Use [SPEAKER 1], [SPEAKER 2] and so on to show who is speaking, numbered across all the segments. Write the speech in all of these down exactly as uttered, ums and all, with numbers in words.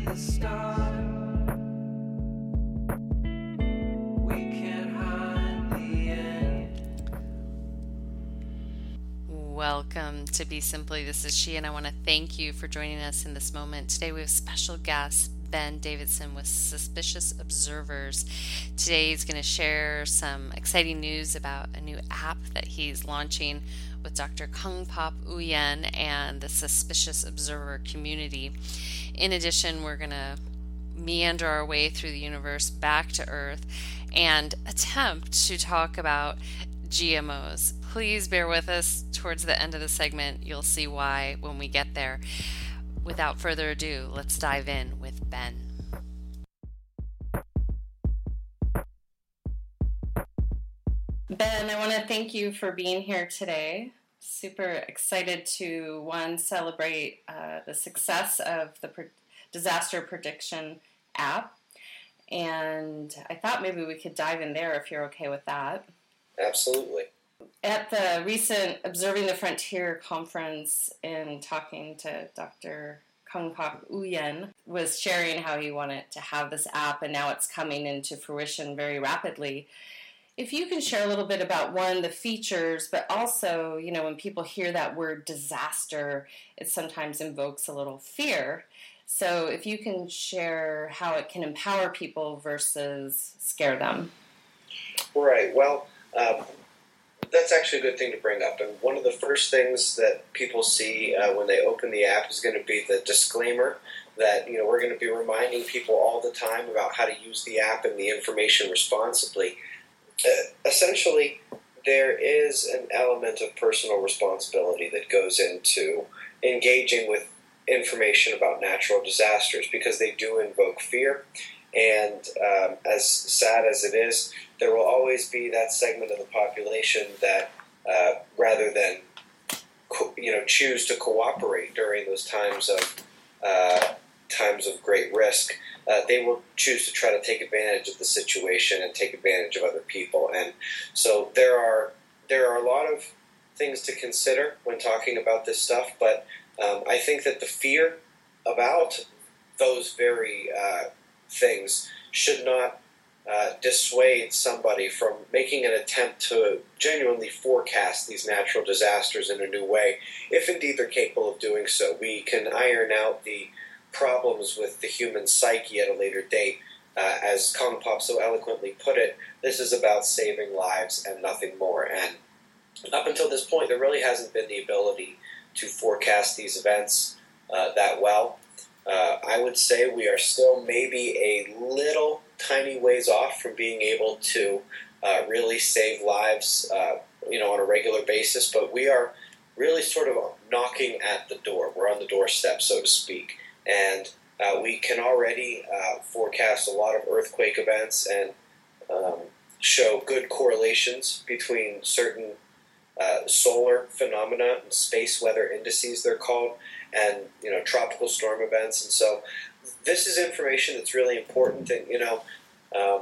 [SPEAKER 1] the start. We can't hide the end.
[SPEAKER 2] Welcome to Be Simply. This is she, and I want to thank you for joining us in this moment. Today we have special guest Ben Davidson with Suspicious Observers. Today he's going to share some exciting news about a new app that he's launching with Doctor Kung Pop Uyen and the Suspicious Observer community. In addition, we're going to meander our way through the universe back to Earth and attempt to talk about G M Os. Please bear with us towards the end of the segment. You'll see why when we get there. Without further ado, let's dive in with Ben. Ben, I want to thank you for being here today. Super excited to, one, celebrate uh, the success of the pre- disaster prediction app. And I thought maybe we could dive in there if you're okay with that.
[SPEAKER 3] Absolutely.
[SPEAKER 2] At the recent Observing the Frontier conference, in talking to Doctor Kung Pop Uyen, was sharing how he wanted to have this app, and now it's coming into fruition very rapidly. If you can share a little bit about, one, the features, but also, you know, when people hear that word disaster, it sometimes invokes a little fear. So if you can share how it can empower people versus scare them.
[SPEAKER 3] Right. Well, um, that's actually a good thing to bring up. And one of the first things that people see uh, when they open the app is going to be the disclaimer that, you know, we're going to be reminding people all the time about how to use the app and the information responsibly. Uh, essentially, there is an element of personal responsibility that goes into engaging with information about natural disasters because they do invoke fear. And um, as sad as it is, there will always be that segment of the population that, uh, rather than co- you know choose to cooperate during those times of uh, times of great risk, uh, they will choose to try to take advantage of the situation and take advantage of other people. And so there are there are a lot of things to consider when talking about this stuff. But um, I think that the fear about those very uh, things should not uh, dissuade somebody from making an attempt to genuinely forecast these natural disasters in a new way, if indeed they're capable of doing so. We can iron out the problems with the human psyche at a later date. Uh, as Kung Pop so eloquently put it, this is about saving lives and nothing more. And up until this point, there really hasn't been the ability to forecast these events uh, that well. Uh, I would say we are still maybe a little tiny ways off from being able to uh, really save lives, uh, you know, on a regular basis. But we are really sort of knocking at the door. We're on the doorstep, so to speak, and uh, we can already uh, forecast a lot of earthquake events and um, show good correlations between certain uh, solar phenomena and space weather indices, they're called, and, you know, tropical storm events. And so this is information that's really important. And, you know, um,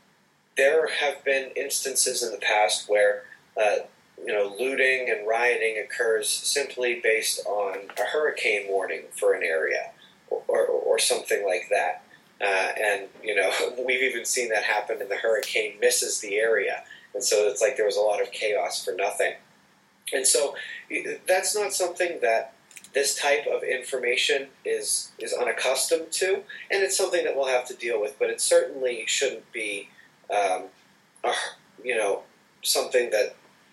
[SPEAKER 3] there have been instances in the past where, uh, you know, looting and rioting occurs simply based on a hurricane warning for an area or, or, or something like that. Uh, and, you know, we've even seen that happen and the hurricane misses the area. And so it's like there was a lot of chaos for nothing. And so that's not something that this type of information is is unaccustomed to, and it's something that we'll have to deal with. But it certainly shouldn't be, um, a, you know, something that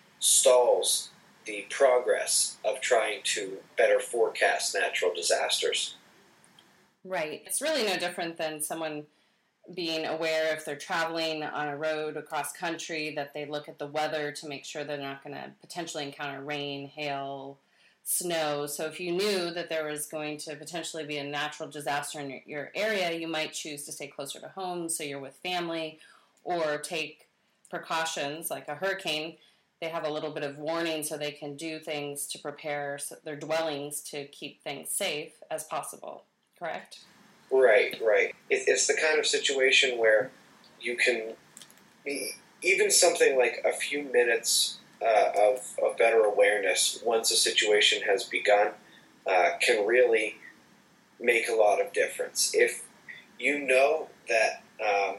[SPEAKER 3] stalls the progress of trying to better forecast natural disasters.
[SPEAKER 2] Right. It's really no different than someone being aware if they're traveling on a road across country that they look at the weather to make sure they're not going to potentially encounter rain, hail, snow. So if you knew that there was going to potentially be a natural disaster in your, your area, you might choose to stay closer to home so you're with family, or take precautions like a hurricane. They have a little bit of warning so they can do things to prepare their dwellings to keep things safe as possible. Correct?
[SPEAKER 3] Right, right. It, it's the kind of situation where you can, even something like a few minutes uh, of, of better awareness once a situation has begun uh, can really make a lot of difference. If you know that um,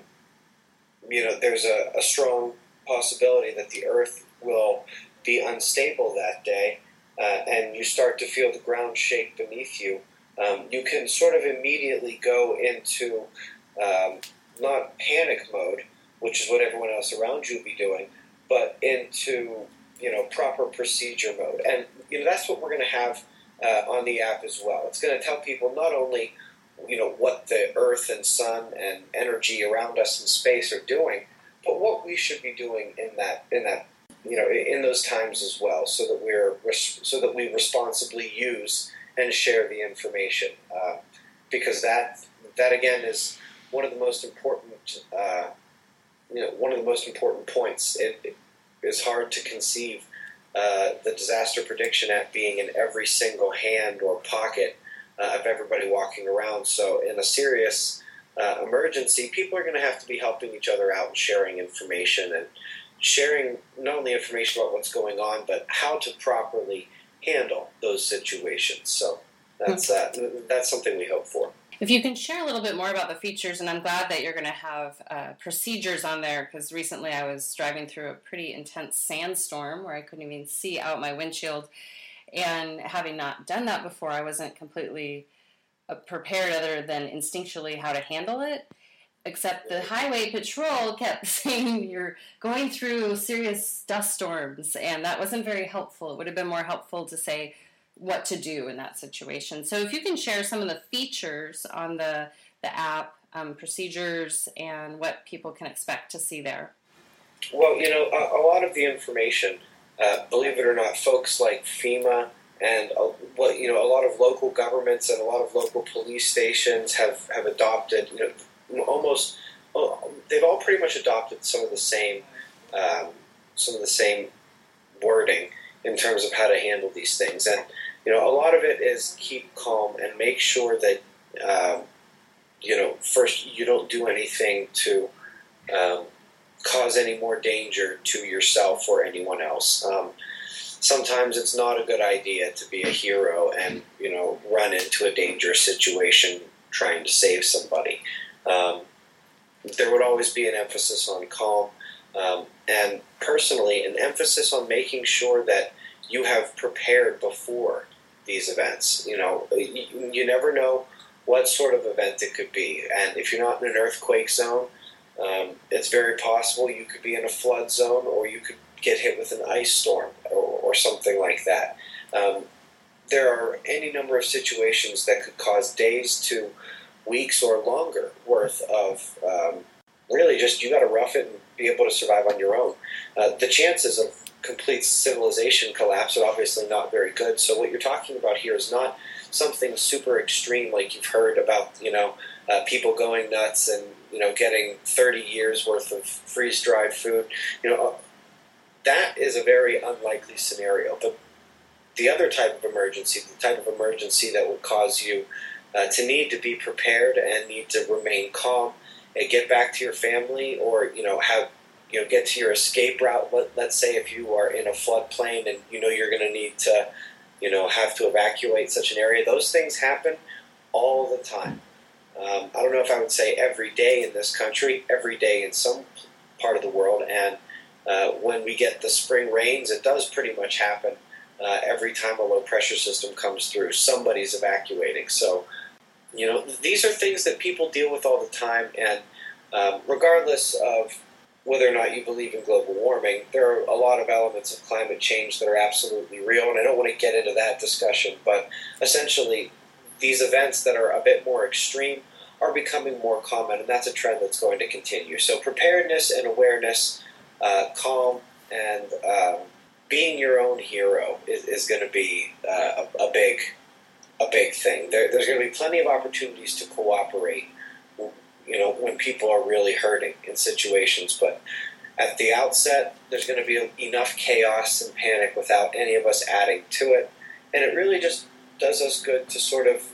[SPEAKER 3] you know there's a, a strong possibility that the earth will be unstable that day, uh, and you start to feel the ground shake beneath you, um, you can sort of immediately go into um, not panic mode, which is what everyone else around you will be doing, but into you know proper procedure mode. And you know that's what we're going to have uh, on the app as well. It's going to tell people not only you know what the earth and sun and energy around us in space are doing, but what we should be doing in that in that you know in those times as well, so that we're so that we responsibly use and share the information, uh, because that that again is one of the most important uh, you know one of the most important points. It, it is hard to conceive uh, the disaster prediction app being in every single hand or pocket uh, of everybody walking around. So in a serious uh, emergency, people are going to have to be helping each other out and sharing information, and sharing not only information about what's going on, but how to properly handle those situations. So that's uh, that's something we hope for.
[SPEAKER 4] If you can share a little bit more about the features, and I'm glad that you're going to have uh, procedures on there, because recently I was driving through a pretty intense sandstorm where I couldn't even see out my windshield, and having not done that before, I wasn't completely uh, prepared other than instinctually how to handle it. Except the highway patrol kept saying you're going through serious dust storms, and that wasn't very helpful. It would have been more helpful to say what to do in that situation. So if you can share some of the features on the, the app, um, procedures, and what people can expect to see there.
[SPEAKER 3] Well, you know, a, a lot of the information, uh, believe it or not, folks like FEMA and uh, what you know, a lot of local governments and a lot of local police stations have, have adopted, you know, almost, well, they've all pretty much adopted some of the same, um, some of the same wording in terms of how to handle these things. And, you know, a lot of it is keep calm and make sure that, um, you know, first you don't do anything to um, cause any more danger to yourself or anyone else. Um, sometimes it's not a good idea to be a hero and, you know, run into a dangerous situation trying to save somebody. Um, there would always be an emphasis on calm, um, and personally, an emphasis on making sure that you have prepared before these events. You know, you, you never know what sort of event it could be, and if you're not in an earthquake zone, um, it's very possible you could be in a flood zone, or you could get hit with an ice storm or, or something like that. Um, there are any number of situations that could cause days to weeks or longer worth of um, really just you got to rough it and be able to survive on your own. Uh, the chances of complete civilization collapse are obviously not very good. So what you're talking about here is not something super extreme like you've heard about, you know, uh, people going nuts and, you know, getting thirty years worth of freeze-dried food. You know, that is a very unlikely scenario. But the other type of emergency, the type of emergency that would cause you Uh, to need to be prepared and need to remain calm and get back to your family, or you know have you know get to your escape route. Let, let's say if you are in a floodplain and you know you're going to need to you know have to evacuate such an area. Those things happen all the time. Um, I don't know if I would say every day in this country, every day in some part of the world, and uh, when we get the spring rains, it does pretty much happen uh, every time a low pressure system comes through. Somebody's evacuating, so. You know, these are things that people deal with all the time, and um, regardless of whether or not you believe in global warming, there are a lot of elements of climate change that are absolutely real, and I don't want to get into that discussion, but essentially these events that are a bit more extreme are becoming more common, and that's a trend that's going to continue. So preparedness and awareness, uh, calm, and um, being your own hero is, is going to be uh, a, a big a big thing. There, there's going to be plenty of opportunities to cooperate, you know, when people are really hurting in situations. But at the outset, there's going to be enough chaos and panic without any of us adding to it. And it really just does us good to sort of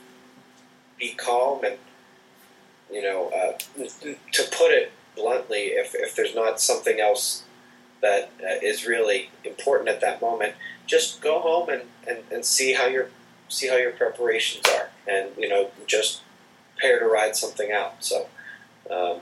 [SPEAKER 3] be calm and, you know, uh, to put it bluntly, if, if there's not something else that uh, is really important at that moment, just go home and, and, and see how your see how your preparations are, and you know, just prepare to ride something out. So um,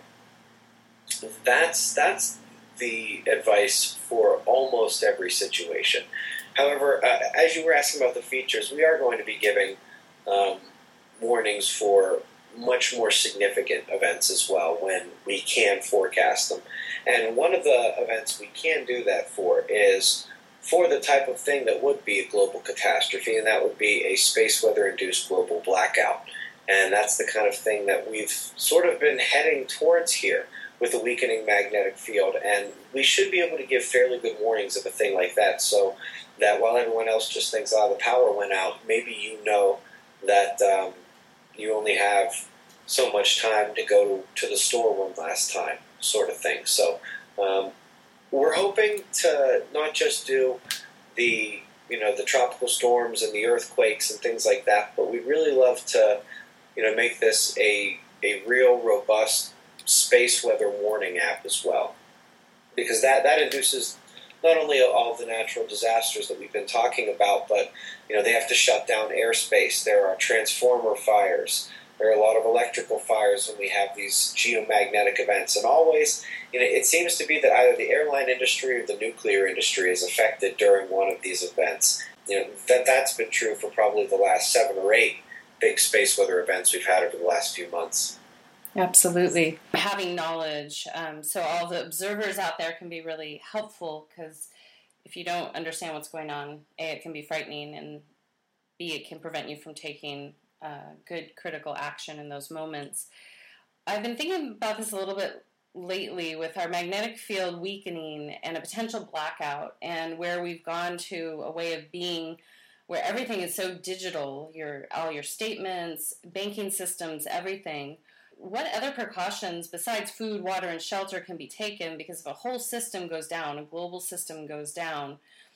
[SPEAKER 3] that's that's the advice for almost every situation. However, uh, as you were asking about the features, we are going to be giving um, warnings for much more significant events as well when we can forecast them. And one of the events we can do that for is for the type of thing that would be a global catastrophe, and that would be a space weather-induced global blackout. And that's the kind of thing that we've sort of been heading towards here with a weakening magnetic field. And we should be able to give fairly good warnings of a thing like that, so that while everyone else just thinks, oh, the power went out, maybe you know that um, you only have so much time to go to the store one last time, sort of thing. So um, we're hoping to not just do the you know the tropical storms and the earthquakes and things like that, but we'd really love to you know make this a a real robust space weather warning app as well, because that that induces not only all the natural disasters that we've been talking about, but you know they have to shut down airspace. There are transformer fires. There are a lot of electrical fires when we have these geomagnetic events, and always, you know, it seems to be that either the airline industry or the nuclear industry is affected during one of these events. You know, that that's been true for probably the last seven or eight big space weather events we've had over the last few months.
[SPEAKER 4] Absolutely. Having knowledge, um, so all the observers out there can be really helpful, because if you don't understand what's going on, A, it can be frightening, and B, it can prevent you from taking uh, good critical action in those moments. I've been thinking about this a little bit lately with our magnetic field weakening and a potential blackout, and where we've gone to a way of being where everything is so digital, your all your statements, banking systems, everything. What other precautions besides food, water, and shelter can be taken? Because if a whole system goes down, a global system goes down,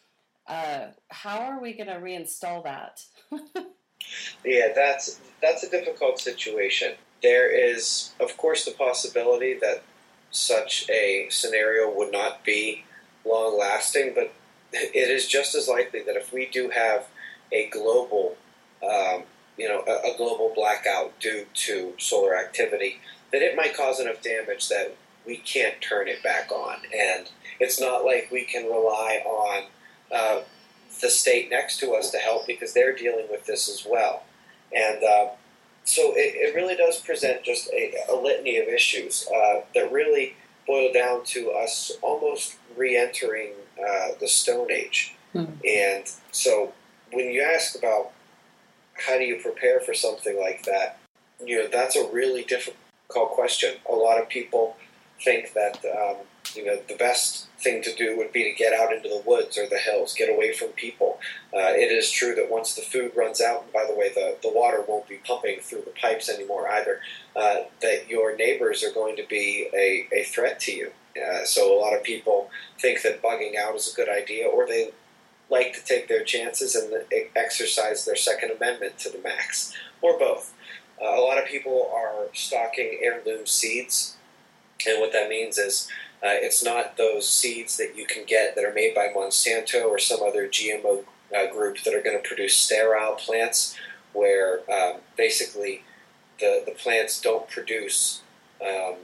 [SPEAKER 4] uh, how are we going to reinstall that?
[SPEAKER 3] Yeah, that's that's a difficult situation. There is, of course, the possibility that such a scenario would not be long-lasting, but it is just as likely that if we do have a global, um, you know, a, a global blackout due to solar activity, that it might cause enough damage that we can't turn it back on. And it's not like we can rely on uh, the state next to us to help, because they're dealing with this as well. And uh, so it, it really does present just a, a litany of issues uh, that really boil down to us almost re-entering uh, the Stone Age. Mm-hmm. And so when you ask about how do you prepare for something like that, you know, that's a really difficult question. A lot of people think that, um, you know, the best thing to do would be to get out into the woods or the hills, get away from people. Uh, it is true that once the food runs out, and by the way, the, the water won't be pumping through the pipes anymore either, uh, that your neighbors are going to be a, a threat to you. Uh, so a lot of people think that bugging out is a good idea, or they like to take their chances and exercise their Second Amendment to the max, or both. Uh, a lot of people are stocking heirloom seeds, and what that means is uh, it's not those seeds that you can get that are made by Monsanto or some other G M O uh, group that are going to produce sterile plants, where um, basically the, the plants don't produce um,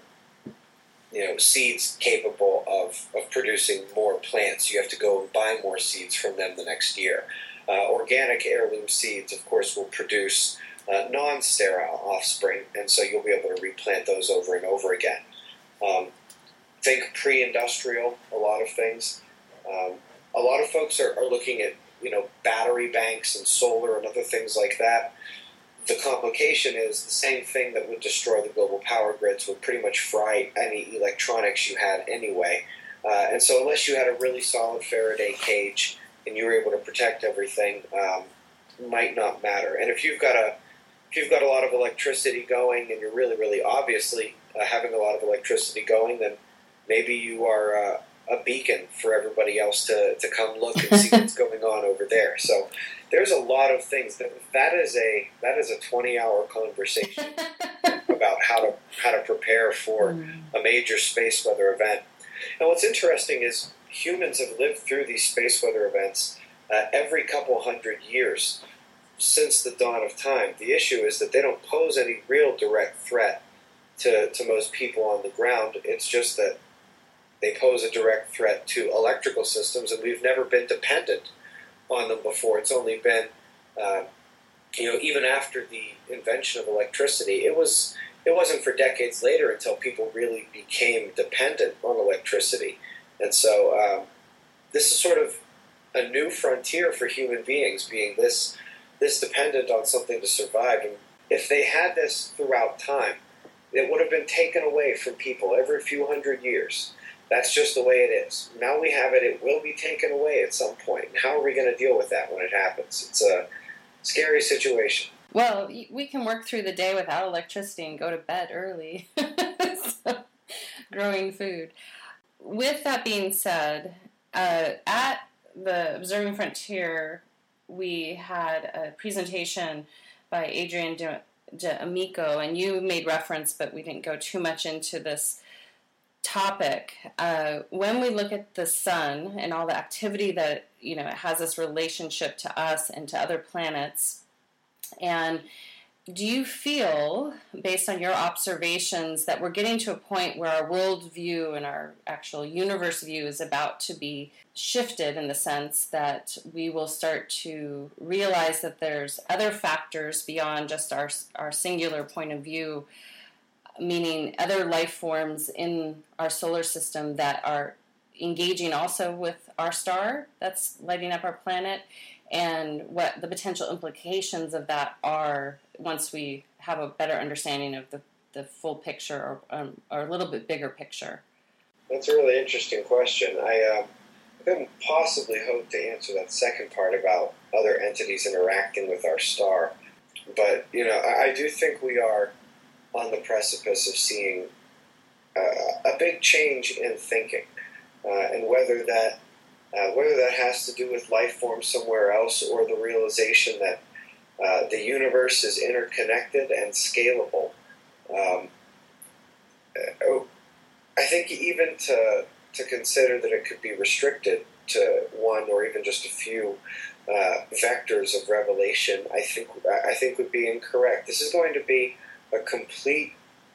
[SPEAKER 3] you know, seeds capable of, of producing more plants. You have to go and buy more seeds from them the next year. Uh, organic heirloom seeds, of course, will produce uh, non-sterile offspring, and so you'll be able to replant those over and over again. Um, think pre-industrial, a lot of things. Um, a lot of folks are, are looking at, you know, battery banks and solar and other things like that. The complication is the same thing that would destroy the global power grids would pretty much fry any electronics you had anyway. Uh, and so unless you had a really solid Faraday cage and you were able to protect everything, um, might not matter. And if you've got a if you've got a lot of electricity going and you're really, really obviously uh, having a lot of electricity going, then maybe you are uh, a beacon for everybody else to, to come look and see what's going on over there. So there's a lot of things that that is a that is a twenty hour conversation about how to how to prepare for a major space weather event. And what's interesting is humans have lived through these space weather events uh, every couple hundred years since the dawn of time. The issue is that they don't pose any real direct threat to, to most people on the ground. It's just that they pose a direct threat to electrical systems, and we've never been dependent on them before. It's only been, uh, you know, even after the invention of electricity, it was it wasn't for decades later until people really became dependent on electricity. And so um, this is sort of a new frontier for human beings, being this this dependent on something to survive. And if they had this throughout time, it would have been taken away from people every few hundred years. That's just the way it is. Now we have it, it will be taken away at some point. And how are we going to deal with that when it happens? It's a scary situation.
[SPEAKER 4] Well, we can work through the day without electricity and go to bed early. So, growing food. With that being said, uh, at the Observing Frontier, we had a presentation by Adrian De, De Amico, and you made reference, but we didn't go too much into this topic. Uh, when we look at the sun and all the activity that, you know, it has this relationship to us and to other planets, and do you feel, based on your observations, that we're getting to a point where our world view and our actual universe view is about to be shifted, in the sense that we will start to realize that there's other factors beyond just our our singular point of view, meaning other life forms in our solar system that are engaging also with our star that's lighting up our planet, and what the potential implications of that are once we have a better understanding of the, the full picture, or, um, or a little bit bigger picture?
[SPEAKER 3] That's a really interesting question. I uh, couldn't possibly hope to answer that second part about other entities interacting with our star. But, you know, I, I do think we are on the precipice of seeing uh, a big change in thinking. Uh, and whether that uh, whether that has to do with life forms somewhere else, or the realization that uh, the universe is interconnected and scalable. Um, I think even to to consider that it could be restricted to one or even just a few uh, vectors of revelation, I think I think would be incorrect. This is going to be a complete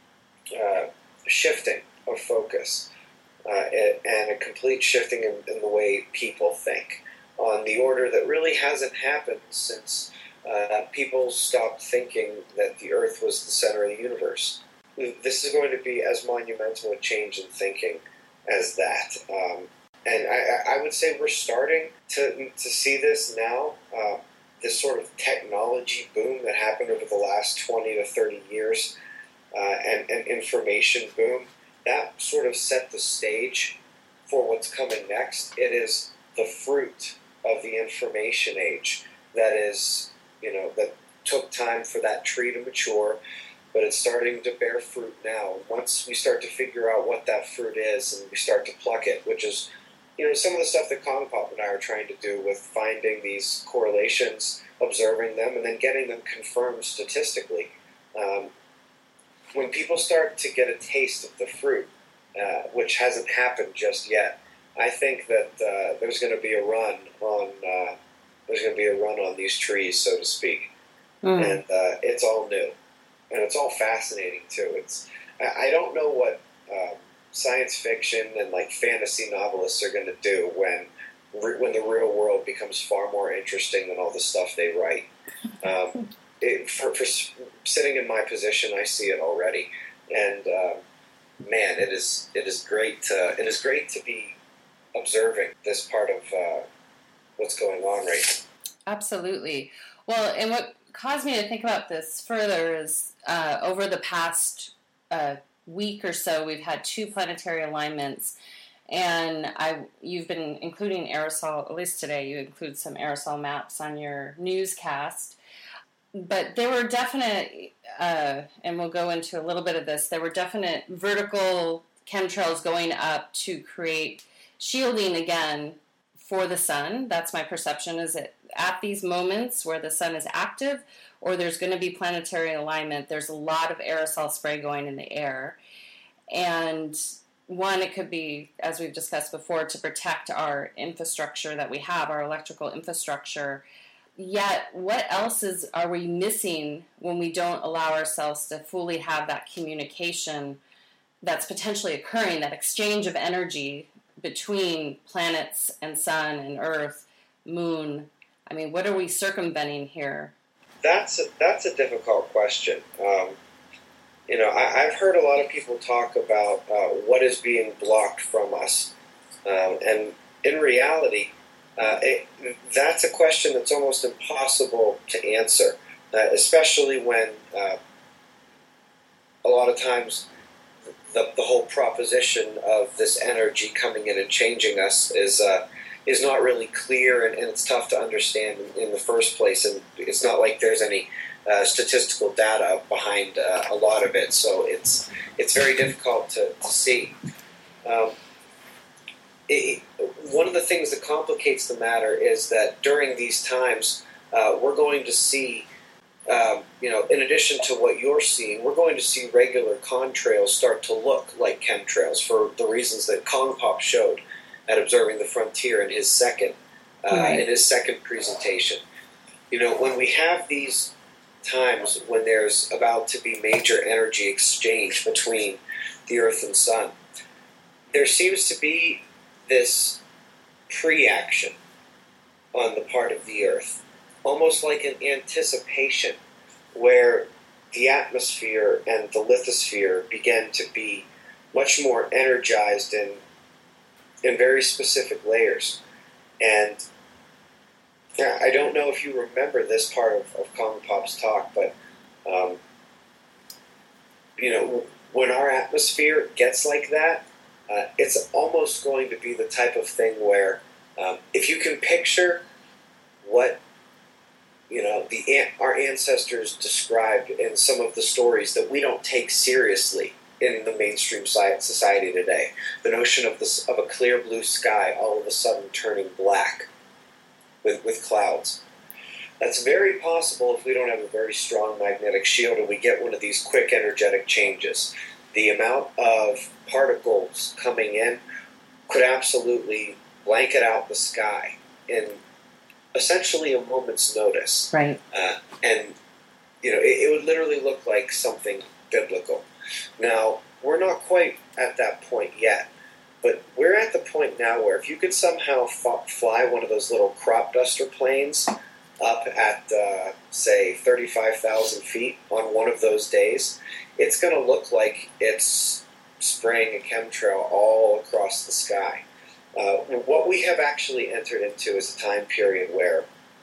[SPEAKER 3] uh, shifting of focus. Uh, and a complete shifting in, in the way people think, on the order that really hasn't happened since uh, people stopped thinking that the Earth was the center of the universe. This is going to be as monumental a change in thinking as that. Um, and I, I would say we're starting to, to see this now, uh, this sort of technology boom that happened over the last twenty to thirty years, uh, and, and information boom. That sort of set the stage for what's coming next. It is the fruit of the information age that is, you know, that took time for that tree to mature, but it's starting to bear fruit now. Once we start to figure out what that fruit is and we start to pluck it, which is, you know, some of the stuff that Kongpop and I are trying to do with finding these correlations, observing them, and then getting them confirmed statistically. Um, When people start to get a taste of the fruit, uh, which hasn't happened just yet, I think that uh, there's going to be a run on uh, there's going to be a run on these trees, so to speak, mm. and uh, it's all new, and it's all fascinating too. It's I, I don't know what uh, science fiction and like fantasy novelists are going to do when when the real world becomes far more interesting than all the stuff they write. Um, It, for, for sitting in my position, I see it already, and uh, man, it is it is great. To, it is great to be observing this part of uh, what's going on right now.
[SPEAKER 4] Absolutely. Well, and what caused me to think about this further is uh, over the past uh, week or so, we've had two planetary alignments, and I you've been including aerosol. At least today, you include some aerosol maps on your newscast. But there were definite, uh, and we'll go into a little bit of this, there were definite vertical chemtrails going up to create shielding again for the sun. That's my perception, is that at these moments where the sun is active or there's going to be planetary alignment, there's a lot of aerosol spray going in the air. And one, it could be, as we've discussed before, to protect our infrastructure that we have, our electrical infrastructure. yet, what else is are we missing when we don't allow ourselves to fully have that communication that's potentially occurring, that exchange of energy between planets and sun and earth, moon? I mean, what are we circumventing here?
[SPEAKER 3] That's a, that's a difficult question. Um, you know, I, I've heard a lot of people talk about uh, what is being blocked from us, um, and in reality, uh, it, that's a question that's almost impossible to answer, uh, especially when uh, a lot of times the, the whole proposition of this energy coming in and changing us is uh, is not really clear, and, and it's tough to understand in, in the first place, and it's not like there's any uh, statistical data behind uh, a lot of it, so it's it's very difficult to, to see. Um, it, one of the things that complicates the matter is that during these times, uh, we're going to see, um, you know, in addition to what you're seeing, we're going to see regular contrails start to look like chemtrails for the reasons that Kong Pop showed at Observing the Frontier in his second uh,
[SPEAKER 4] Right.
[SPEAKER 3] in his second presentation. You know, when we have these times when there's about to be major energy exchange between the Earth and Sun, there seems to be this pre-action on the part of the Earth, almost like an anticipation, where the atmosphere and the lithosphere begin to be much more energized in in very specific layers. And yeah, I don't know if you remember this part of, of Kong Pop's talk, but um, you know, when our atmosphere gets like that, uh, it's almost going to be the type of thing where um, if you can picture what you know the our ancestors described in some of the stories that we don't take seriously in the mainstream society today, the notion of this of a clear blue sky all of a sudden turning black with with clouds. That's very possible if we don't have a very strong magnetic shield and we get one of these quick energetic changes. The amount of particles coming in could absolutely blanket out the sky in essentially a moment's notice.
[SPEAKER 4] Right.
[SPEAKER 3] Uh, and, you know, it, it would literally look like something biblical. Now, we're not quite at that point yet, but we're at the point now where if you could somehow f- fly one of those little crop duster planes up at, uh, say, thirty-five thousand feet on one of those days, it's going to look like it's spraying a chemtrail all across the sky. Uh, what we have actually entered into is a time period where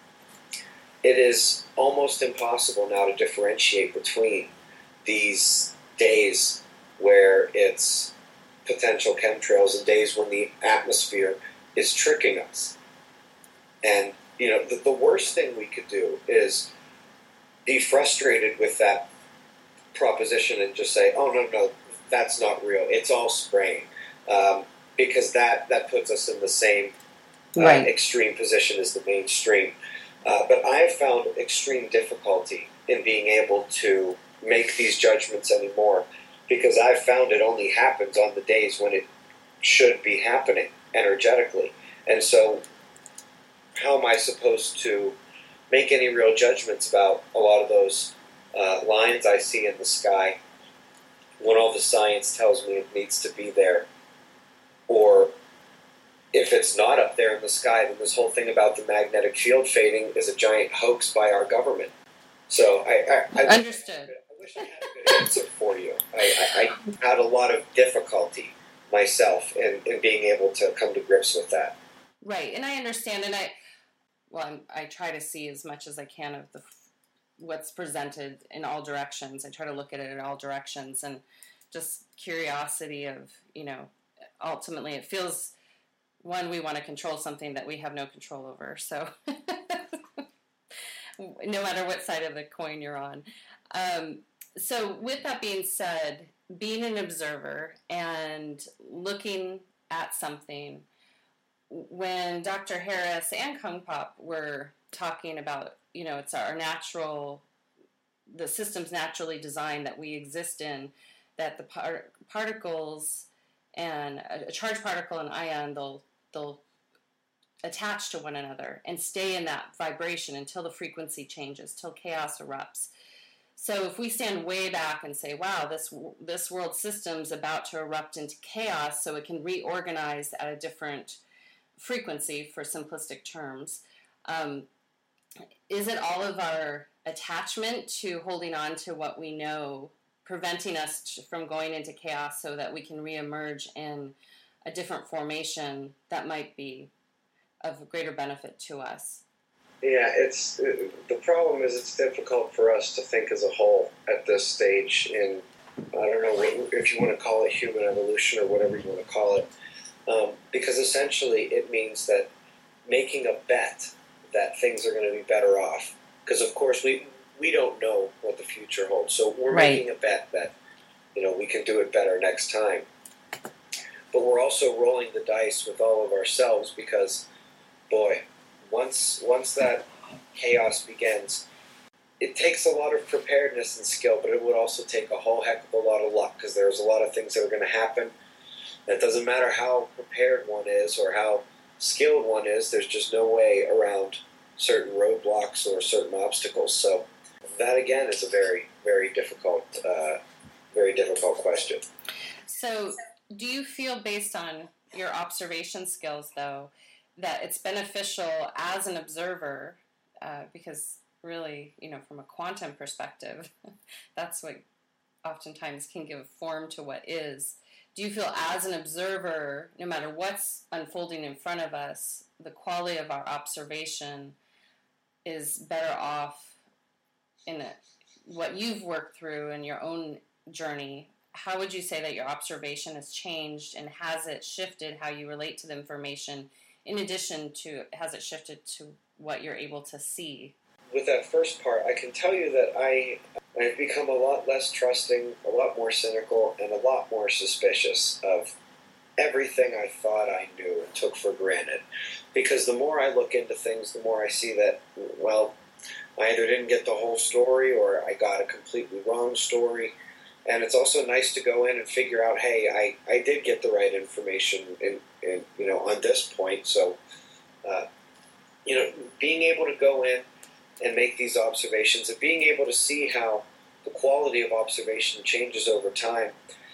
[SPEAKER 3] it is almost impossible now to differentiate between these days where it's potential chemtrails and days when the atmosphere is tricking us. And, you know, the, the worst thing we could do is be frustrated with that proposition and just say, oh, no, no, that's not real. It's all spraying. Um, because that, that puts us in the same uh,
[SPEAKER 4] Right.
[SPEAKER 3] extreme position as the mainstream. Uh, but I have found extreme difficulty in being able to make these judgments anymore, because I've found it only happens on the days when it should be happening energetically. And so how am I supposed to make any real judgments about a lot of those uh, lines I see in the sky when all the science tells me it needs to be there? Or if it's not up there in the sky, then this whole thing about the magnetic field fading is a giant hoax by our government. So I, I, I
[SPEAKER 4] Understood.
[SPEAKER 3] I wish I had a good answer for you. I, I, I had a lot of difficulty myself in, in being able to come to grips with that.
[SPEAKER 4] Right, and I understand, and I, well, I'm, I try to see as much as I can of the what's presented in all directions. I try to look at it in all directions, and just curiosity of, you know, ultimately it feels, one, we want to control something that we have no control over, so no matter what side of the coin you're on. Um, so with that being said, being an observer and looking at something, when Doctor Harris and Kung Pop were talking about, you know, it's our natural, the system's naturally designed that we exist in, that the par- particles and a, a charged particle and ion, they'll they'll attach to one another and stay in that vibration until the frequency changes, till chaos erupts. So if we stand way back and say, wow, this this world system's about to erupt into chaos so it can reorganize at a different frequency, for simplistic terms, um, is it all of our attachment to holding on to what we know preventing us to, from going into chaos so that we can reemerge in a different formation that might be of greater benefit to us?
[SPEAKER 3] Yeah, it's the problem is it's difficult for us to think as a whole at this stage in, I don't know if you want to call it human evolution or whatever you want to call it, um, because essentially it means that making a bet that things are going to be better off, because of course we we don't know what the future holds, so we're
[SPEAKER 4] Right.
[SPEAKER 3] making a bet that, you know, we can do it better next time, but we're also rolling the dice with all of ourselves because, boy, Once once that chaos begins, it takes a lot of preparedness and skill, but it would also take a whole heck of a lot of luck because there's a lot of things that are going to happen. It doesn't matter how prepared one is or how skilled one is, there's just no way around certain roadblocks or certain obstacles. So that, again, is a very, very difficult, uh, very difficult question.
[SPEAKER 4] So do you feel, based on your observation skills, though, that it's beneficial as an observer, uh, because really, you know, from a quantum perspective, that's what oftentimes can give form to what is. Do you feel as an observer, no matter what's unfolding in front of us, the quality of our observation is better off in a, what you've worked through in your own journey? How would you say that your observation has changed, and has it shifted how you relate to the information? In addition to, has it shifted to what you're able to see?
[SPEAKER 3] With that first part, I can tell you that I, I've become a lot less trusting, a lot more cynical, and a lot more suspicious of everything I thought I knew and took for granted. Because the more I look into things, the more I see that, well, I either didn't get the whole story or I got a completely wrong story. And it's also nice to go in and figure out, hey, I, I did get the right information in, in you know, on this point. So, uh, you know, being able to go in and make these observations and being able to see how the quality of observation changes over time,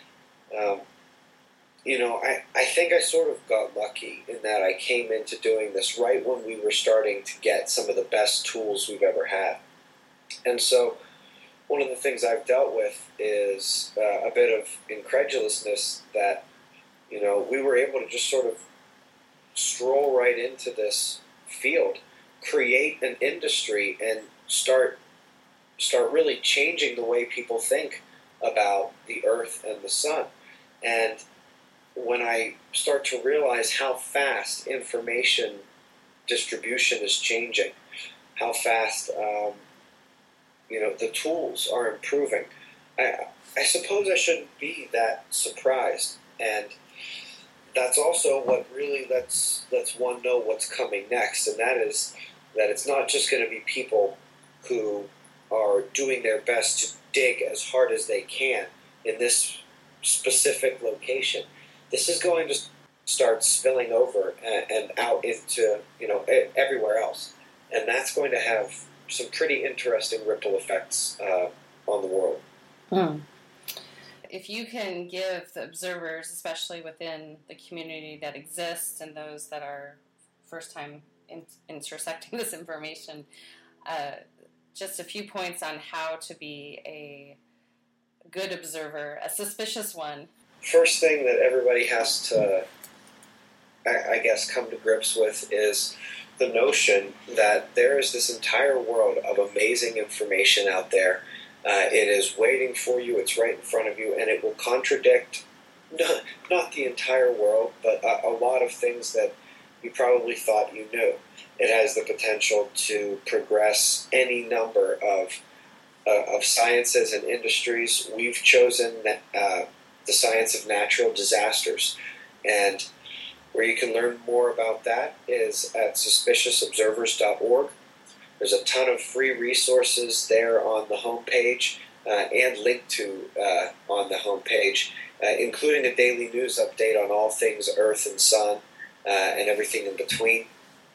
[SPEAKER 3] um, you know, I, I think I sort of got lucky in that I came into doing this right when we were starting to get some of the best tools we've ever had. And so one of the things I've dealt with is uh, a bit of incredulousness that, you know, we were able to just sort of stroll right into this field, create an industry, and start start really changing the way people think about the earth and the sun. And when I start to realize how fast information distribution is changing, how fast um, you know, the tools are improving, I, I suppose I shouldn't be that surprised. And that's also what really lets lets one know what's coming next, and that is that it's not just going to be people who are doing their best to dig as hard as they can in this specific location. This is going to start spilling over and, and out into, you know, everywhere else, and that's going to have some pretty interesting ripple effects uh, on the world.
[SPEAKER 4] Hmm. If you can give the observers, especially within the community that exists and those that are first time in, intersecting this information, uh, just a few points on how to be a good observer, a suspicious one.
[SPEAKER 3] First thing that everybody has to, I, I guess, come to grips with is the notion that there is this entire world of amazing information out there. Uh, it is waiting for you, it's right in front of you, and it will contradict not, not the entire world, but a, a lot of things that you probably thought you knew. It has the potential to progress any number of uh, of sciences and industries. We've chosen uh, the science of natural disasters, and where you can learn more about that is at suspicious observers dot org. There's a ton of free resources there on the homepage uh, and linked to uh, on the homepage, uh, including a daily news update on all things Earth and Sun uh, and everything in between.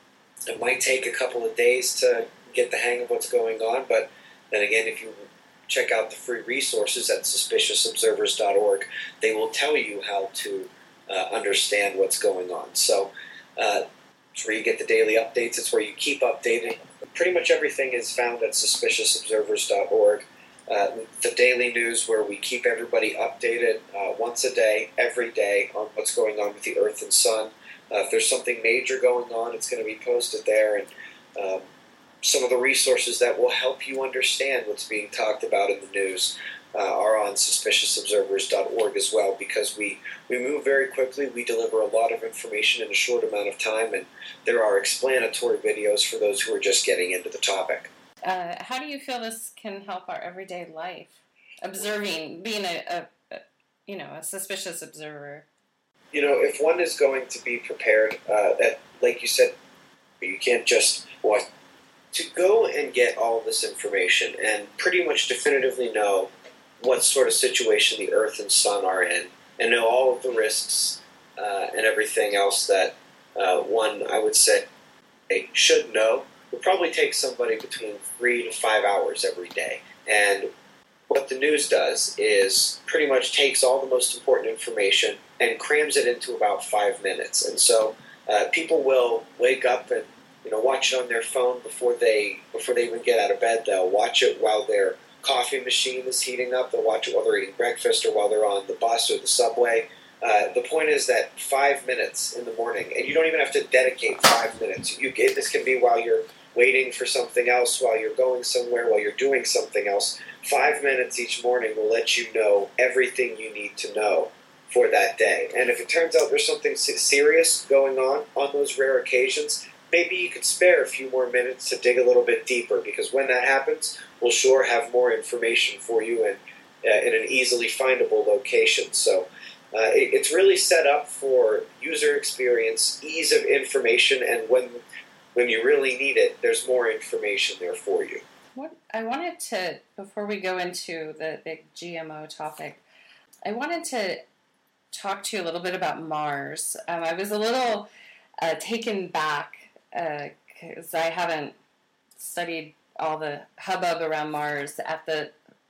[SPEAKER 3] It might take a couple of days to get the hang of what's going on, but then again, if you check out the free resources at suspicious observers dot org, they will tell you how to uh, understand what's going on. So uh, it's where you get the daily updates. It's where you keep updated. Pretty much everything is found at suspicious observers dot org. Uh, the daily news where we keep everybody updated uh, once a day, every day, on what's going on with the Earth and Sun. Uh, if there's something major going on, it's going to be posted there. And um, some of the resources that will help you understand what's being talked about in the news uh, are on suspicious observers dot org as well, because we, we move very quickly. We deliver a lot of information in a short amount of time, and there are explanatory videos for those who are just getting into the topic.
[SPEAKER 4] Uh, how do you feel this can help our everyday life? Observing, being a, a, a you know, a suspicious observer.
[SPEAKER 3] You know, if one is going to be prepared, uh, that, like you said, you can't just, well, to go and get all of this information and pretty much definitively know what sort of situation the Earth and Sun are in, and know all of the risks uh, and everything else that uh, one, I would say, should know, would probably take somebody between three to five hours every day. And what the news does is pretty much takes all the most important information and crams it into about five minutes. And so uh, people will wake up and you know watch it on their phone before they before they even get out of bed. They'll watch it while their coffee machine is heating up. They'll watch it while they're eating breakfast or while they're on the bus or the subway. Uh, the point is that five minutes in the morning, and you don't even have to dedicate five minutes. You get, this can be while you're waiting for something else, while you're going somewhere, while you're doing something else. Five minutes each morning will let you know everything you need to know for that day. And if it turns out there's something serious going on on those rare occasions, maybe you could spare a few more minutes to dig a little bit deeper, because when that happens, we'll sure have more information for you and uh, in an easily findable location. So uh, it, it's really set up for user experience, ease of information, and when when you really need it, there's more information there for you.
[SPEAKER 4] What I wanted to, before we go into the big G M O topic, I wanted to talk to you a little bit about Mars. Um, I was a little uh, taken back because uh, I haven't studied all the hubbub around Mars at the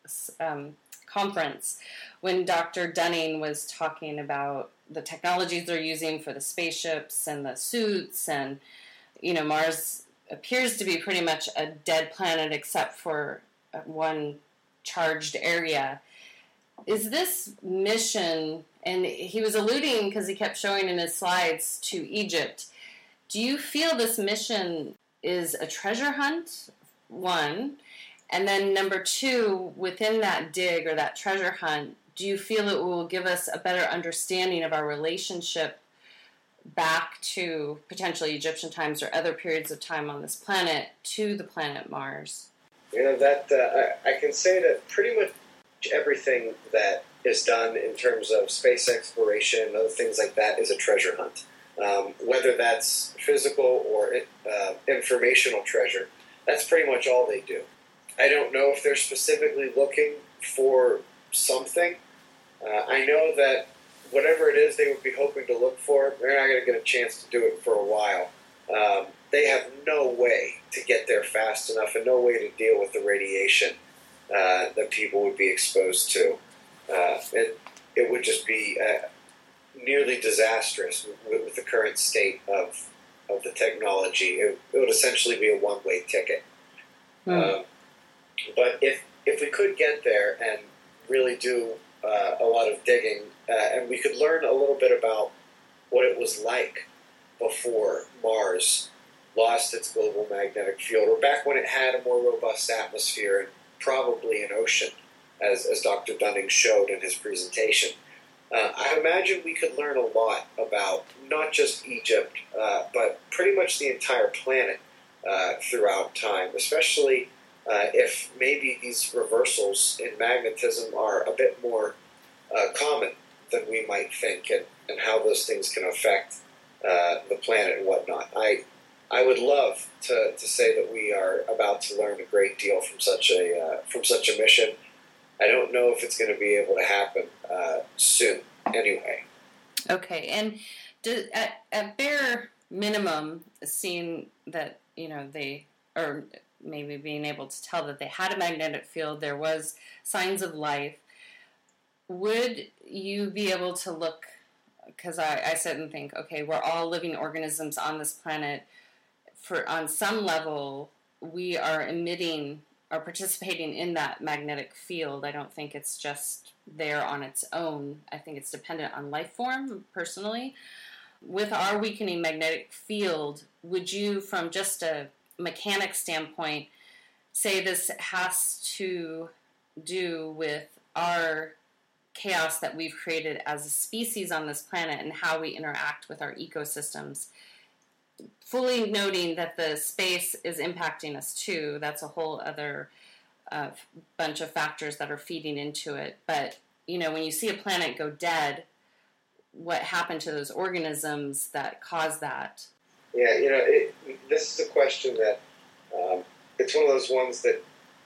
[SPEAKER 4] um, conference when Doctor Dunning was talking about the technologies they're using for the spaceships and the suits, and you know, Mars appears to be pretty much a dead planet except for one charged area. Is this mission, and he was alluding because he kept showing in his slides to Egypt, do you feel this mission is a treasure hunt, one, and then number two, within that dig or that treasure hunt, do you feel it will give us a better understanding of our relationship back to potentially Egyptian times or other periods of time on this planet to the planet Mars?
[SPEAKER 3] You know, that uh, I, I can say that pretty much everything that is done in terms of space exploration and other things like that is a treasure hunt. Um, whether that's physical or uh, informational treasure, that's pretty much all they do. I don't know if they're specifically looking for something. Uh, I know that whatever it is they would be hoping to look for, they're not going to get a chance to do it for a while. Um, they have no way to get there fast enough and no way to deal with the radiation uh, that people would be exposed to. Uh, it, it would just be uh, nearly disastrous with, with the current state of of the technology. It, it would essentially be a one-way ticket. Mm. Um, but if if we could get there and really do uh, a lot of digging, uh, and we could learn a little bit about what it was like before Mars lost its global magnetic field, or back when it had a more robust atmosphere and probably an ocean, as, as Doctor Dunning showed in his presentation. Uh, I imagine we could learn a lot about not just Egypt, uh, but pretty much the entire planet uh, throughout time, especially uh, if maybe these reversals in magnetism are a bit more uh, common than we might think, and, and how those things can affect uh, the planet and whatnot. I I would love to, to say that we are about to learn a great deal from such a uh, from such a mission. I don't know if it's going to be able to happen uh, soon. Anyway.
[SPEAKER 4] Okay, and do, at, at bare minimum, seeing that, you know, they, or maybe being able to tell that they had a magnetic field, there was signs of life, would you be able to look, because I, I sit and think, okay, we're all living organisms on this planet. For on some level, we are emitting or participating in that magnetic field. I don't think it's just there on its own. I think it's dependent on life form, personally. With our weakening magnetic field, would you, from just a mechanic standpoint, say this has to do with our chaos that we've created as a species on this planet and how we interact with our ecosystems? Fully noting that the space is impacting us too. That's a whole other uh, bunch of factors that are feeding into it. But, you know, when you see a planet go dead, what happened to those organisms that caused that?
[SPEAKER 3] Yeah, you know, it, this is a question that um, it's one of those ones that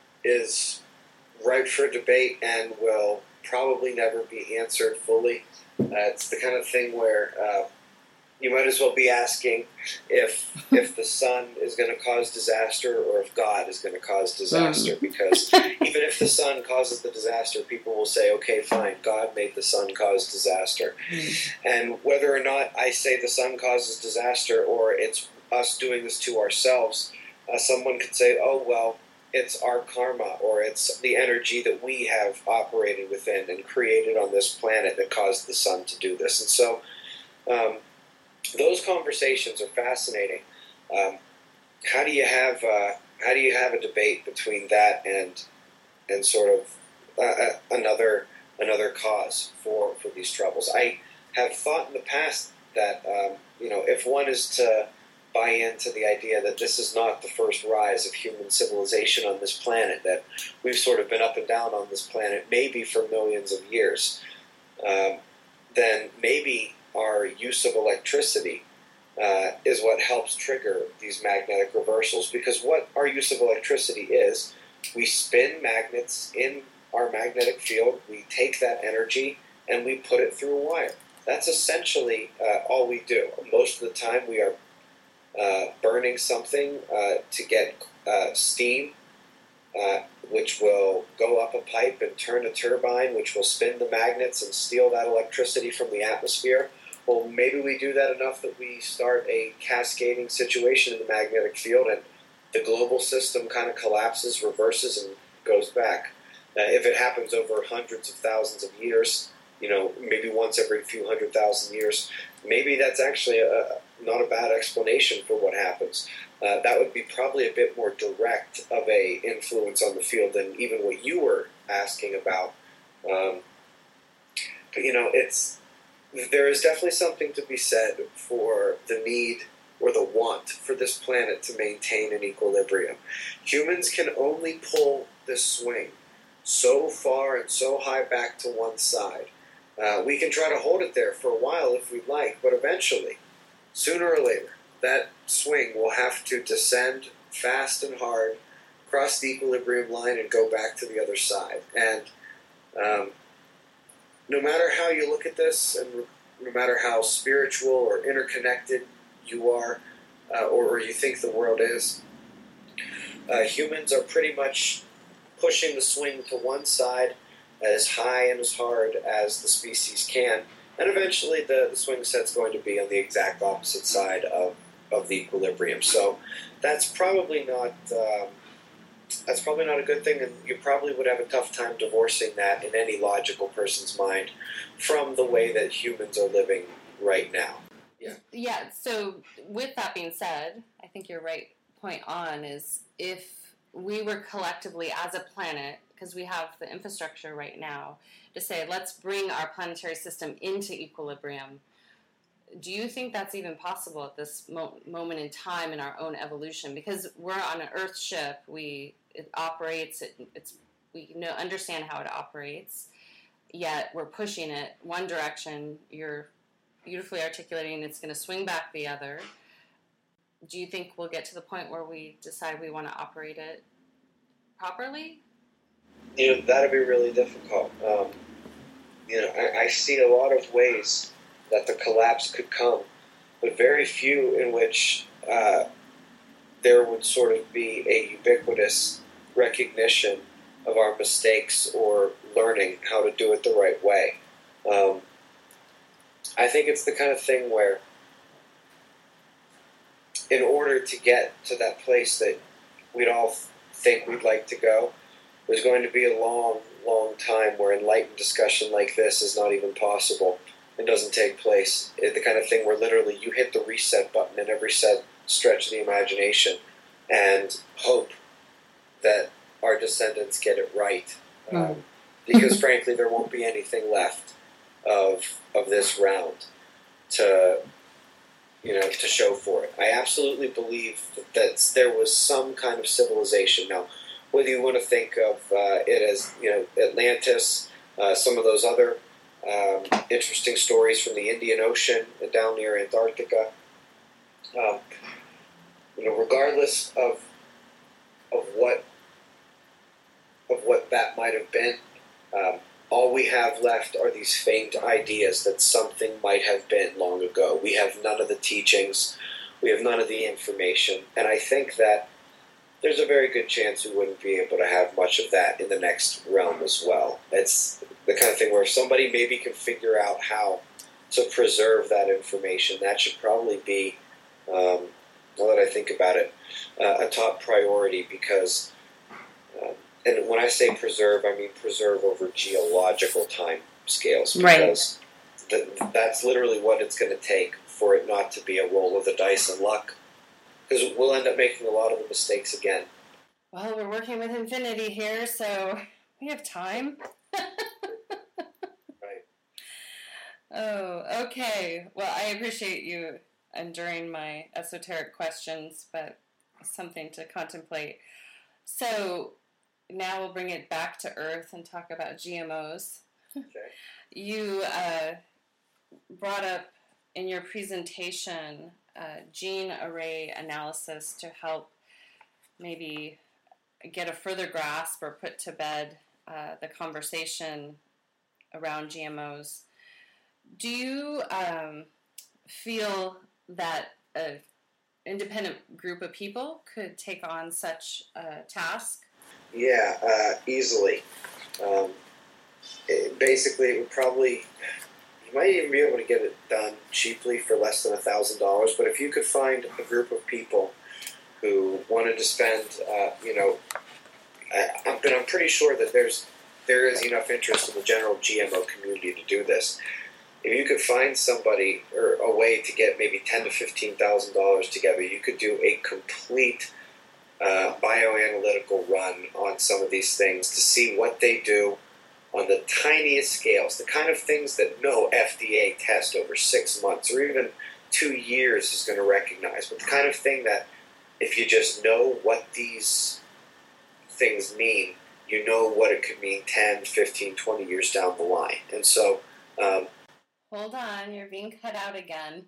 [SPEAKER 3] is ripe for debate and will probably never be answered fully. Uh, it's the kind of thing where uh, you might as well be asking if if the sun is going to cause disaster or if God is going to cause disaster.
[SPEAKER 4] Mm.
[SPEAKER 3] Because even if the sun causes the disaster, people will say, okay, fine, God made the sun cause disaster. Mm. And whether or not I say the sun causes disaster or it's us doing this to ourselves, uh, someone could say, oh, well, it's our karma, or it's the energy that we have operated within and created on this planet that caused the sun to do this. And so um, those conversations are fascinating. Um, how do you have uh, how do you have a debate between that and and sort of uh, another another cause for, for these troubles? I have thought in the past that um, you know, if one is to buy into the idea that this is not the first rise of human civilization on this planet, that we've sort of been up and down on this planet maybe for millions of years, um, then maybe our use of electricity uh, is what helps trigger these magnetic reversals. Because what our use of electricity is, we spin magnets in our magnetic field, we take that energy, and we put it through a wire. That's essentially uh, all we do. Most of the time we are Uh, burning something uh, to get uh, steam, uh, which will go up a pipe and turn a turbine, which will spin the magnets and steal that electricity from the atmosphere. Well, maybe we do that enough that we start a cascading situation in the magnetic field and the global system kind of collapses, reverses, and goes back. Uh, if it happens over hundreds of thousands of years, you know, maybe once every few hundred thousand years, maybe that's actually a not a bad explanation for what happens. Uh, that would be probably a bit more direct of a influence on the field than even what you were asking about. Um, but, you know, it's there is definitely something to be said for the need or the want for this planet to maintain an equilibrium. Humans can only pull this swing so far and so high back to one side. Uh, we can try to hold it there for a while if we'd like, but eventually, sooner or later, that swing will have to descend fast and hard, cross the equilibrium line, and go back to the other side. And um, no matter how you look at this, and no matter how spiritual or interconnected you are, uh, or, or you think the world is, uh, humans are pretty much pushing the swing to one side as high and as hard as the species can. And eventually the, the swing set's going to be on the exact opposite side of, of the equilibrium. So that's probably not um, that's probably not a good thing, and you probably would have a tough time divorcing that in any logical person's mind from the way that humans are living right now. Yeah.
[SPEAKER 4] Yeah, so with that being said, I think your right point on is if we were collectively as a planet, because we have the infrastructure right now, to say, let's bring our planetary system into equilibrium. Do you think that's even possible at this mo- moment in time in our own evolution? Because we're on an Earth ship, we it operates, it, it's we know understand how it operates, yet we're pushing it one direction. You're beautifully articulating it's going to swing back the other. Do you think we'll get to the point where we decide we want to operate it properly?
[SPEAKER 3] You know, that'd be really difficult. Um, you know, I, I see a lot of ways that the collapse could come. but very few in which uh, there would sort of be a ubiquitous recognition of our mistakes or learning how to do it the right way. Um, I think it's the kind of thing where, in order to get to that place that we'd all think we'd like to go, there's going to be a long, long time where enlightened discussion like this is not even possible and doesn't take place. It's the kind of thing where literally you hit the reset button in every set stretch of the imagination and hope that our descendants get it right.
[SPEAKER 4] Mm.
[SPEAKER 3] Um, because frankly, there won't be anything left of of this round to you know to show for it. I absolutely believe that, that there was some kind of civilization. Now, whether you want to think of uh, it as you know Atlantis, uh, some of those other um, interesting stories from the Indian Ocean and down near Antarctica, um, you know, regardless of of what of what that might have been. Um, all we have left are these faint ideas that something might have been long ago. We have none of the teachings. We have none of the information. And I think that there's a very good chance we wouldn't be able to have much of that in the next realm as well. It's the kind of thing where if somebody maybe can figure out how to preserve that information, that should probably be, um, now that I think about it, uh, a top priority because... Um, And when I say preserve, I mean preserve over geological time scales. Because
[SPEAKER 4] Right.
[SPEAKER 3] th- that's literally what it's going to take for it not to be a roll of the dice and luck. Because we'll end up making a lot of the mistakes again.
[SPEAKER 4] Well, we're working with infinity here, so we have time.
[SPEAKER 3] Right.
[SPEAKER 4] Oh, okay. Well, I appreciate you enduring my esoteric questions, but something to contemplate. So now we'll bring it back to Earth and talk about G M Os.
[SPEAKER 3] Okay.
[SPEAKER 4] You uh, brought up in your presentation uh, gene array analysis to help maybe get a further grasp or put to bed uh, the conversation around G M Os. Do you um, feel that an independent group of people could take on such a task?
[SPEAKER 3] Yeah, uh, easily. Um, it, basically, it would probably... You might even be able to get it done cheaply for less than a thousand dollars. But if you could find a group of people who wanted to spend, uh, you know, I, I'm, but I'm pretty sure that there's there is enough interest in the general G M O community to do this. If you could find somebody or a way to get maybe ten to fifteen thousand dollars together, you could do a complete uh, bioanalytical run on some of these things to see what they do on the tiniest scales, the kind of things that no F D A test over six months or even two years is going to recognize, but the kind of thing that if you just know what these things mean, you know what it could mean ten, fifteen, twenty years down the line. And so... Um,
[SPEAKER 4] Hold on, you're being cut out again.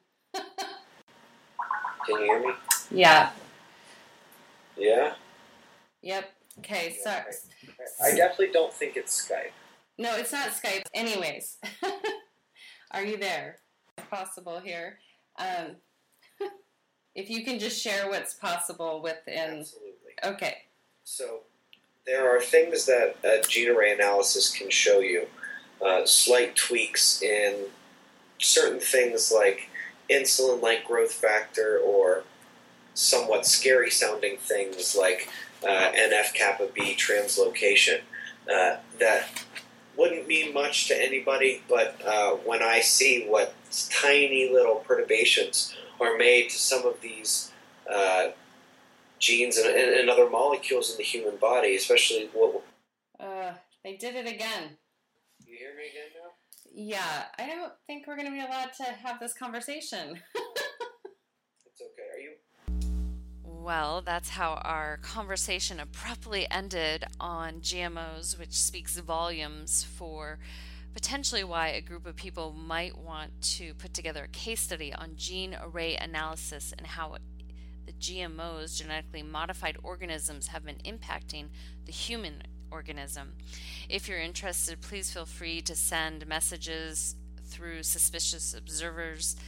[SPEAKER 3] can you hear me?
[SPEAKER 4] Yeah.
[SPEAKER 3] Yeah?
[SPEAKER 4] Yep. Okay, so...
[SPEAKER 3] I definitely don't think it's Skype.
[SPEAKER 4] No, it's not Skype. Anyways, are you there? If possible here. Um, if you can just share what's possible within...
[SPEAKER 3] Absolutely.
[SPEAKER 4] Okay.
[SPEAKER 3] So there are things that uh, gene array analysis can show you. Uh, slight tweaks in certain things like insulin-like growth factor or somewhat scary-sounding things like uh, N F kappa B translocation uh, that wouldn't mean much to anybody, but uh, when I see what tiny little perturbations are made to some of these uh, genes and, and, and other molecules in the human body, especially what...
[SPEAKER 4] Uh, they did it again.
[SPEAKER 3] You hear me again now?
[SPEAKER 4] Yeah, I don't think we're going to be allowed to have this conversation.
[SPEAKER 3] It's okay. Are you...
[SPEAKER 2] Well, that's how our conversation abruptly ended on G M Os, which speaks volumes for potentially why a group of people might want to put together a case study on gene array analysis and how the G M Os, genetically modified organisms, have been impacting the human organism. If you're interested, please feel free to send messages through Suspicious Observers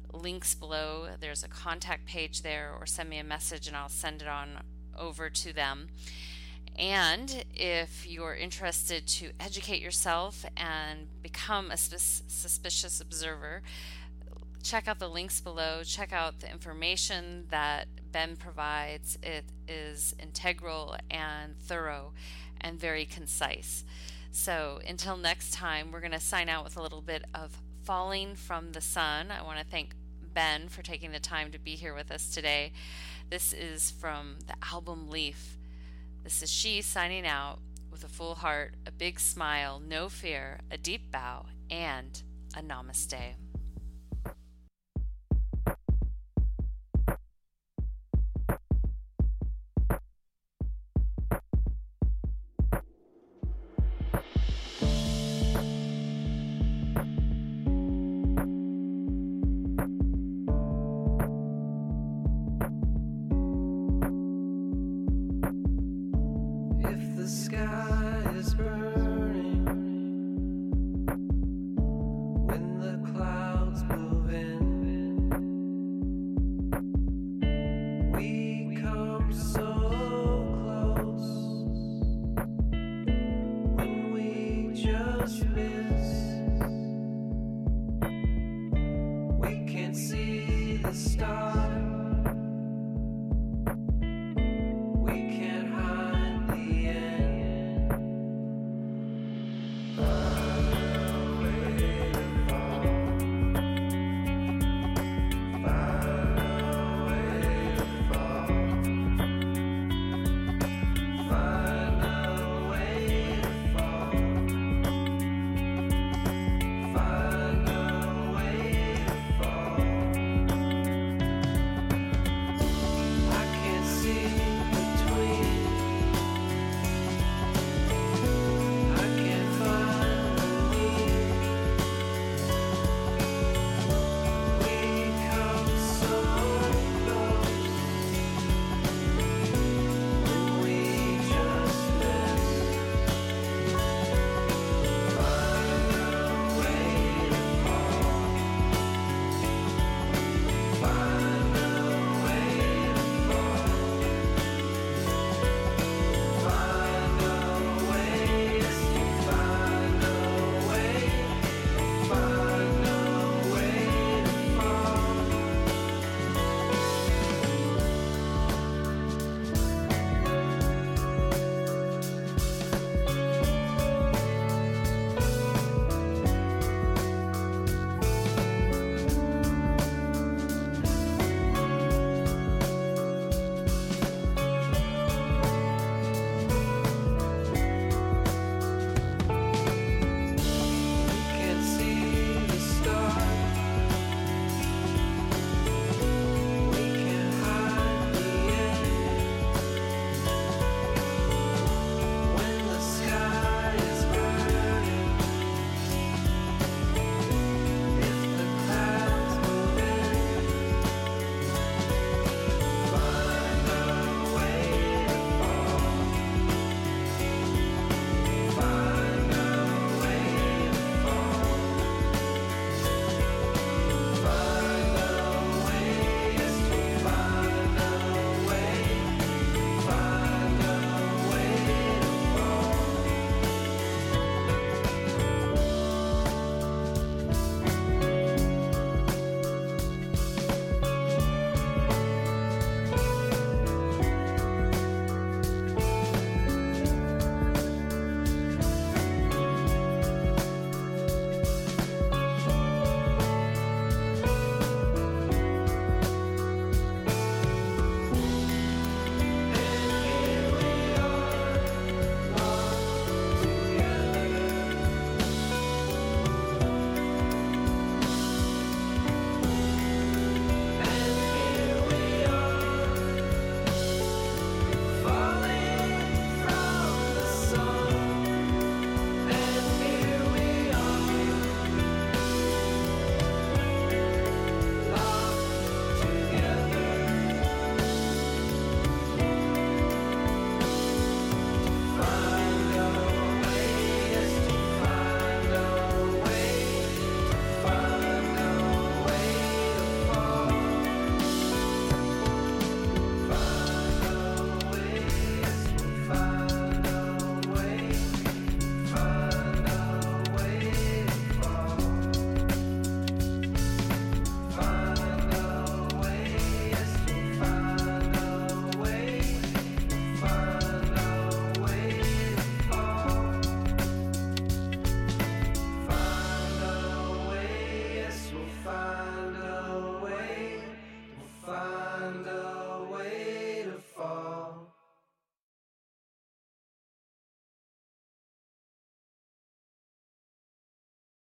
[SPEAKER 2] links below. There's a contact page there, or send me a message and I'll send it on over to them. And if you're interested to educate yourself and become a suspicious observer, check out the links below. Check out the information that Ben provides. It is integral and thorough and very concise. So until next time, we're going to sign out with a little bit of Falling from the Sun. I want to thank Ben for taking the time to be here with us today. This is from the album Leaf. This is she signing out with a full heart, a big smile, no fear, a deep bow, and a namaste.
[SPEAKER 1] Just